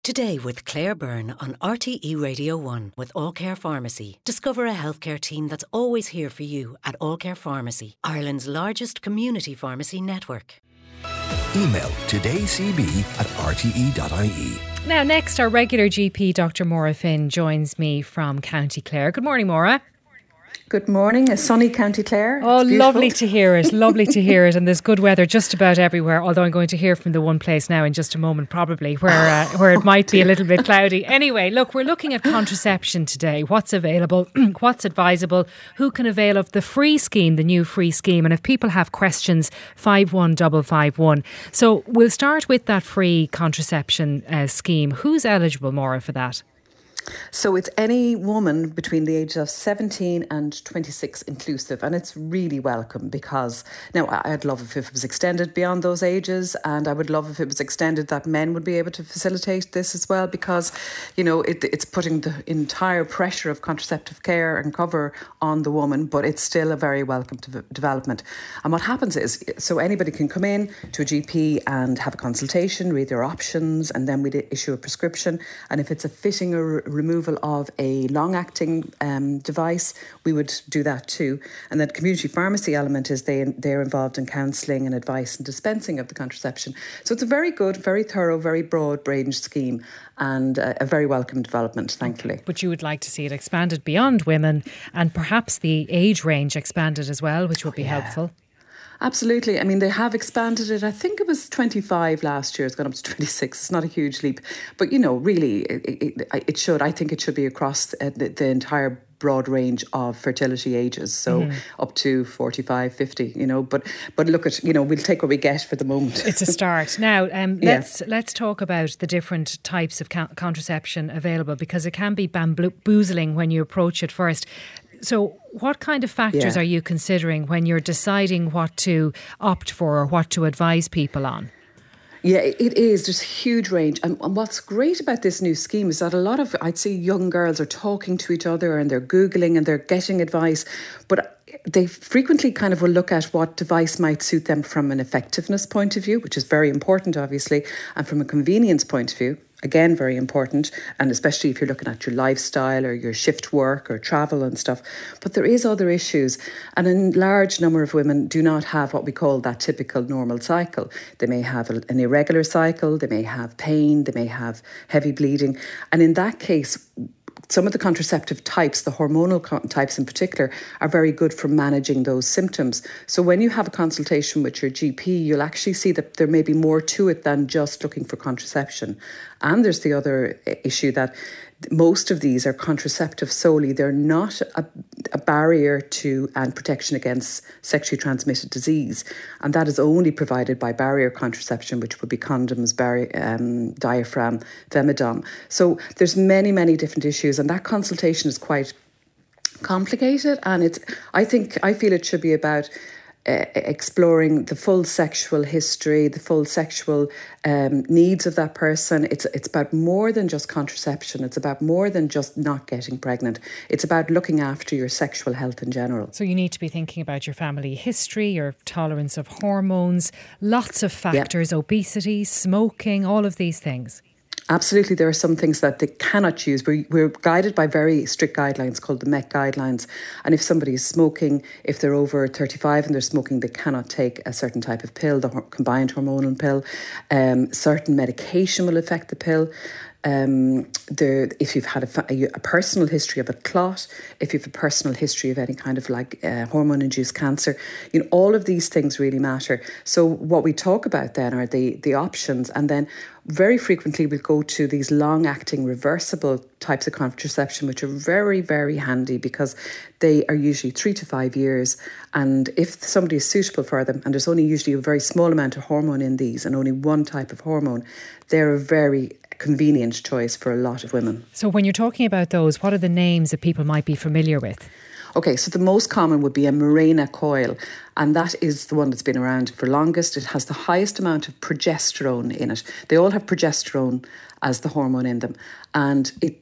Today with Claire Byrne on RTE Radio 1 with All Care Pharmacy. Discover a healthcare team that's always here for you at All Care Pharmacy, Ireland's largest community pharmacy network. Email todaycb@rte.ie. Now, next, our regular GP, Dr. Maura Finn, joins me from County Clare. Good morning, Maura. Good morning, a sunny County Clare. Oh, lovely to hear it, lovely to hear it. And there's good weather just about everywhere, although I'm going to hear from the one place now in just a moment, probably, where it might be a little bit cloudy. Anyway, look, we're looking at contraception today. What's available, what's advisable, who can avail of the free scheme, the new free scheme. And if people have questions, 51551. So we'll start with that free contraception scheme. Who's eligible, Maura, for that? So it's any woman between the ages of 17 and 26 inclusive, and it's really welcome because now I'd love if it was extended beyond those ages, and I would love if it was extended that men would be able to facilitate this as well, because you know it's putting the entire pressure of contraceptive care and cover on the woman, but it's still a very welcome development. And what happens is, so anybody can come in to a GP and have a consultation, read their options, and then we'd issue a prescription. And if it's a fitting or removal of a long-acting device, we would do that too. And the community pharmacy element is they're involved in counselling and advice and dispensing of the contraception. So it's a very good, very thorough, very broad range scheme, and a very welcome development, thankfully. But you would like to see it expanded beyond women, and perhaps the age range expanded as well, which would be helpful. Absolutely. I mean, they have expanded it. I think it was 25 last year. It's gone up to 26. It's not a huge leap. But, you know, really, it should. I think it should be across the entire broad range of fertility ages. So up to 45, 50, you know. But look at, you know, we'll take what we get for the moment. It's a start. Now, let's talk about the different types of contraception available, because it can be bamboozling when you approach it first. So what kind of factors are you considering when you're deciding what to opt for or what to advise people on? Yeah, it is. There's a huge range. And what's great about this new scheme is that a lot of, I'd say, young girls are talking to each other and they're Googling and they're getting advice. But they frequently kind of will look at what device might suit them from an effectiveness point of view, which is very important, obviously, and from a convenience point of view. Again, very important, and especially if you're looking at your lifestyle or your shift work or travel and stuff. But there is other issues, and a large number of women do not have what we call that typical normal cycle. They may have an irregular cycle, they may have pain, they may have heavy bleeding, and in that case, some of the contraceptive types, the hormonal types in particular, are very good for managing those symptoms. So when you have a consultation with your GP, you'll actually see that there may be more to it than just looking for contraception. And there's the other issue that most of these are contraceptive solely. They're not a barrier to and protection against sexually transmitted disease. And that is only provided by barrier contraception, which would be condoms, diaphragm, Femidom. So there's many, many different issues. And that consultation is quite complicated. And I feel it should be about exploring the full sexual history, the full sexual needs of that person. It's about more than just contraception. It's about more than just not getting pregnant. It's about looking after your sexual health in general. So you need to be thinking about your family history, your tolerance of hormones, lots of factors, obesity, smoking, all of these things. Absolutely, there are some things that they cannot choose. We're guided by very strict guidelines called the MEC guidelines. And if somebody is smoking, if they're over 35 and they're smoking, they cannot take a certain type of pill, the combined hormonal pill. Certain medication will affect the pill. If you've had a personal history of a clot, if you've a personal history of any kind of hormone-induced cancer, you know, all of these things really matter. So what we talk about then are the options, and then very frequently we'll go to these long-acting reversible types of contraception, which are very, very handy because they are usually 3 to 5 years. And if somebody is suitable for them, and there's only usually a very small amount of hormone in these and only one type of hormone, they're a very convenient choice for a lot of women. So when you're talking about those, what are the names that people might be familiar with? Okay, so the most common would be a Mirena coil, and that is the one that's been around for longest. It has the highest amount of progesterone in it. They all have progesterone as the hormone in them, and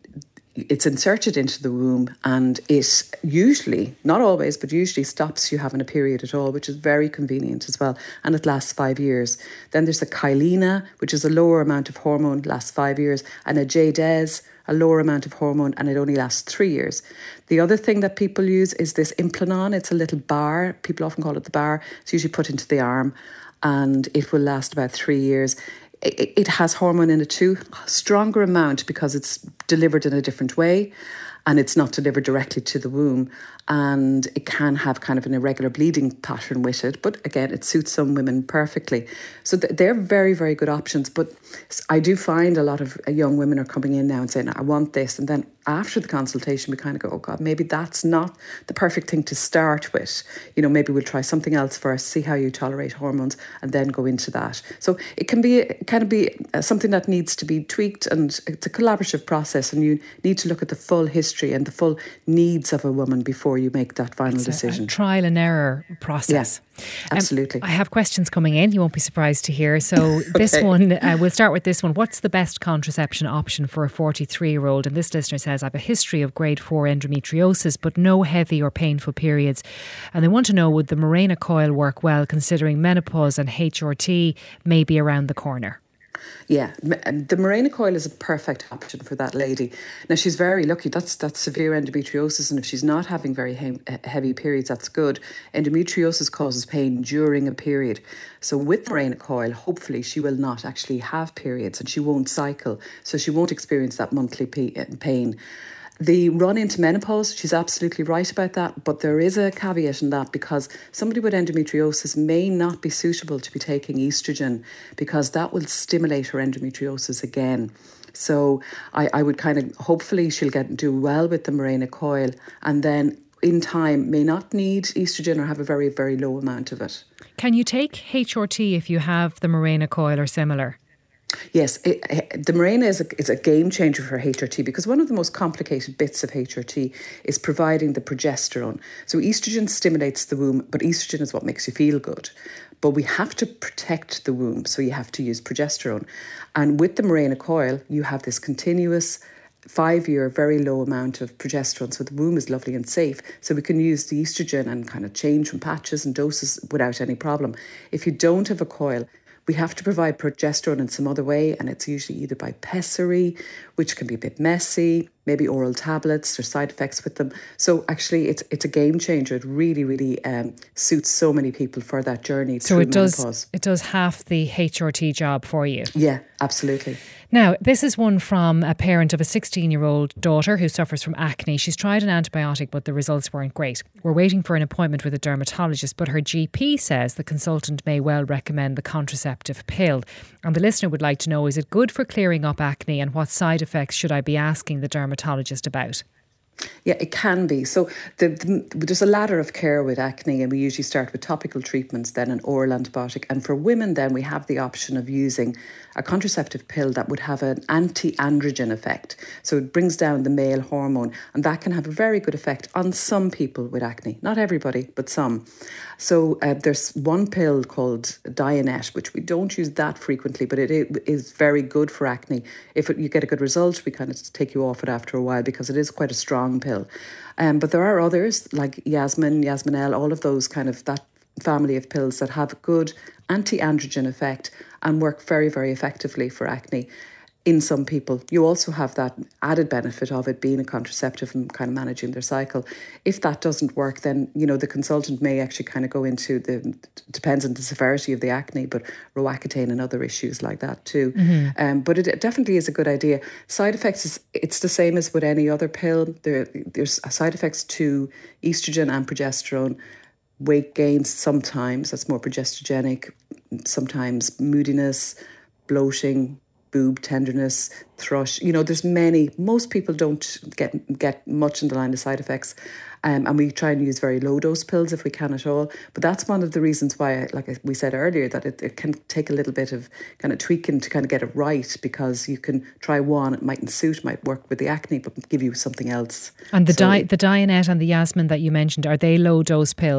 it's inserted into the womb, and it usually, not always, but usually stops you having a period at all, which is very convenient as well. And it lasts 5 years. Then there's a Kylena, which is a lower amount of hormone, lasts 5 years, and a J-Des, a lower amount of hormone, and it only lasts 3 years. The other thing that people use is this Implanon. It's a little bar. People often call it the bar. It's usually put into the arm, and it will last about 3 years. It has hormone in it too, stronger amount because it's delivered in a different way, and it's not delivered directly to the womb, and it can have kind of an irregular bleeding pattern with it, but again, it suits some women perfectly. So they're very, very good options. But I do find a lot of young women are coming in now and saying, I want this, and then after the consultation we kind of go, oh God, maybe that's not the perfect thing to start with. Maybe we'll try something else first, see how you tolerate hormones, and then go into that. So it can be something that needs to be tweaked, and it's a collaborative process, and you need to look at the full history and the full needs of a woman before you make that final decision. A trial and error process. Yeah, absolutely. I have questions coming in, you won't be surprised to hear. So this one, we'll start with this one. What's the best contraception option for a 43-year-old? And this listener says, I have a history of grade 4 endometriosis, but no heavy or painful periods. And they want to know, would the Mirena coil work well, considering menopause and HRT may be around the corner? Yeah, the Mirena coil is a perfect option for that lady. Now, she's very lucky. That's severe endometriosis, and if she's not having very heavy periods, that's good. Endometriosis causes pain during a period. So with the Mirena coil, hopefully she will not actually have periods, and she won't cycle, so she won't experience that monthly pain. The run into menopause, she's absolutely right about that, but there is a caveat in that, because somebody with endometriosis may not be suitable to be taking estrogen, because that will stimulate her endometriosis again. So I would hopefully she'll do well with the Mirena coil, and then in time may not need estrogen or have a very, very low amount of it. Can you take HRT if you have the Mirena coil or similar? Yes, the Mirena is a game changer for HRT, because one of the most complicated bits of HRT is providing the progesterone. So estrogen stimulates the womb, but estrogen is what makes you feel good. But we have to protect the womb, so you have to use progesterone. And with the Mirena coil, you have this continuous 5-year, very low amount of progesterone. So the womb is lovely and safe. So we can use the estrogen and kind of change from patches and doses without any problem. If you don't have a coil, we have to provide progesterone in some other way, and it's usually either by pessary, which can be a bit messy, maybe oral tablets. There's side effects with them. So actually it's a game changer. It really, really suits so many people for that journey through menopause. It does half the HRT job for you. Yeah, absolutely. Now, this is one from a parent of a 16-year-old daughter who suffers from acne. She's tried an antibiotic, but the results weren't great. We're waiting for an appointment with a dermatologist, but her GP says the consultant may well recommend the contraceptive pill. And the listener would like to know, is it good for clearing up acne, and what side effects should I be asking the dermatologist about? Yeah, it can be. So there's a ladder of care with acne, and we usually start with topical treatments, then an oral antibiotic. And for women, then we have the option of using a contraceptive pill that would have an anti-androgen effect. So it brings down the male hormone, and that can have a very good effect on some people with acne. Not everybody, but some. So there's one pill called Dianet, which we don't use that frequently, but it is very good for acne. If you get a good result, we kind of take you off it after a while, because it is quite a strong pill. But there are others like Yasmin, Yasminel, all of those that family of pills that have good anti-androgen effect and work very, very effectively for acne in some people. You also have that added benefit of it being a contraceptive and kind of managing their cycle. If that doesn't work, then, the consultant may actually kind of go into depends on the severity of the acne, but Roaccutane and other issues like that too. Mm-hmm. But it definitely is a good idea. Side effects, it's the same as with any other pill. There's side effects to estrogen and progesterone. Weight gains sometimes, that's more progesterogenic. Sometimes moodiness, bloating, boob tenderness, thrush. There's many. Most people don't get much in the line of side effects. And we try and use very low dose pills if we can at all. But that's one of the reasons why, like we said earlier, that it can take a little bit of kind of tweaking to kind of get it right, because you can try one, it mightn't suit, might work with the acne, but give you something else. And the Dianet and the Yasmin that you mentioned, are they low dose pills?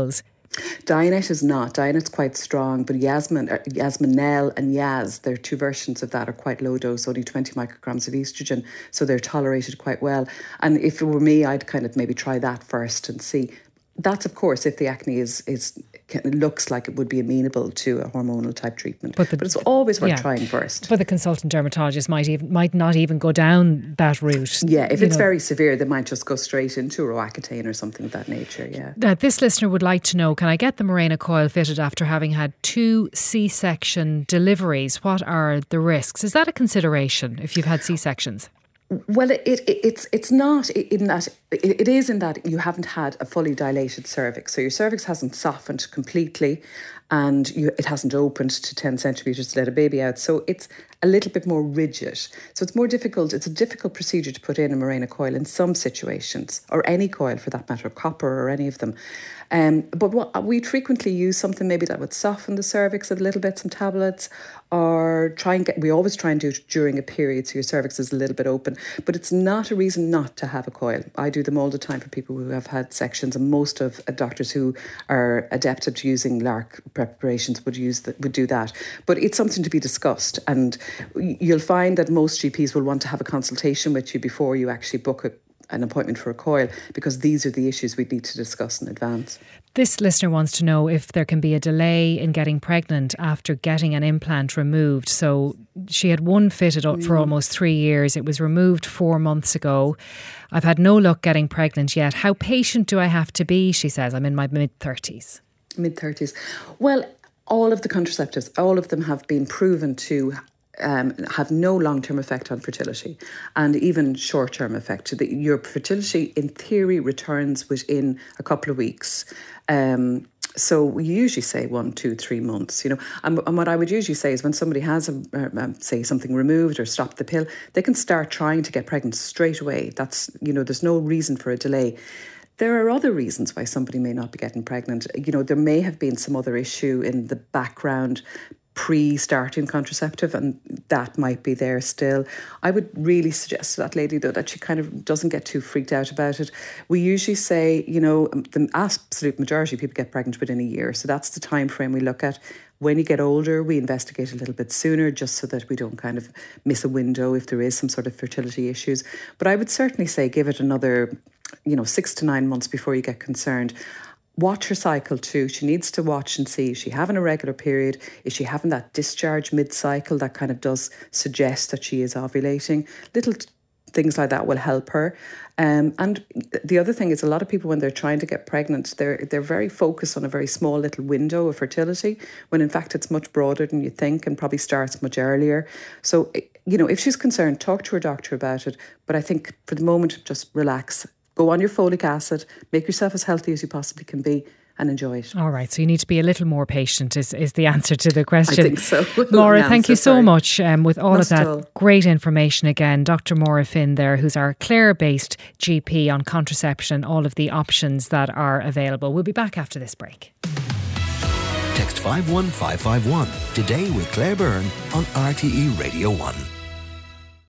Dianet is not. Dianet's quite strong, but Yasminel and Yaz, their two versions of that are quite low dose, only 20 micrograms of estrogen, so they're tolerated quite well. And if it were me, I'd kind of maybe try that first and see. That's, of course, if the acne looks like it would be amenable to a hormonal type treatment. But it's always worth trying first. But the consultant dermatologist might not even go down that route. Yeah, if it's very severe, they might just go straight into Roaccutane or something of that nature, yeah. Now, this listener would like to know, can I get the Mirena coil fitted after having had 2 C-section deliveries? What are the risks? Is that a consideration if you've had C-sections? Well, it's not in that. It is in that you haven't had a fully dilated cervix. So your cervix hasn't softened completely and it hasn't opened to 10 centimetres to let a baby out. So it's a little bit more rigid. So it's more difficult. It's a difficult procedure to put in a Mirena coil in some situations, or any coil for that matter, copper or any of them. But what we'd frequently use something maybe that would soften the cervix a little bit, some tablets, or we always try and do it during a period so your cervix is a little bit open. But it's not a reason not to have a coil. I do them all the time for people who have had sections, and most of doctors who are adept at using LARC preparations would do that. But it's something to be discussed, and you'll find that most GPs will want to have a consultation with you before you actually book an appointment for a coil, because these are the issues we'd need to discuss in advance. This listener wants to know if there can be a delay in getting pregnant after getting an implant removed. So she had one fitted up for almost 3 years. It was removed 4 months ago. I've had no luck getting pregnant yet. How patient do I have to be? She says, I'm in my mid-30s. Mid-30s. Well, all of the contraceptives, all of them have been proven to have no long-term effect on fertility, and even short-term effect. Your fertility, in theory, returns within a couple of weeks. So we usually say 1, 2, 3 months, and what I would usually say is when somebody has, say, something removed or stopped the pill, they can start trying to get pregnant straight away. That's, there's no reason for a delay. There are other reasons why somebody may not be getting pregnant. There may have been some other issue in the background pre-starting contraceptive, and that might be there still. I would really suggest to that lady, though, that she kind of doesn't get too freaked out about it. We usually say, the absolute majority of people get pregnant within a year. So that's the time frame we look at. When you get older, we investigate a little bit sooner, just so that we don't kind of miss a window if there is some sort of fertility issues. But I would certainly say give it another 6 to 9 months before you get concerned. Watch her cycle too. She needs to watch and see, is she having a regular period? Is she having that discharge mid-cycle? That kind of does suggest that she is ovulating. Little things like that will help her. And the other thing is, a lot of people, when they're trying to get pregnant, they're very focused on a very small little window of fertility, when in fact it's much broader than you think and probably starts much earlier. So, if she's concerned, talk to her doctor about it. But I think for the moment, just relax. Go on your folic acid, make yourself as healthy as you possibly can be, and enjoy it. All right, so you need to be a little more patient is the answer to the question. I think so. Maura, thank you so much with all of that great information again. Dr. Maura Finn there, who's our Clare-based GP on contraception, all of the options that are available. We'll be back after this break. Text 51551 today with Claire Byrne on RTE Radio 1.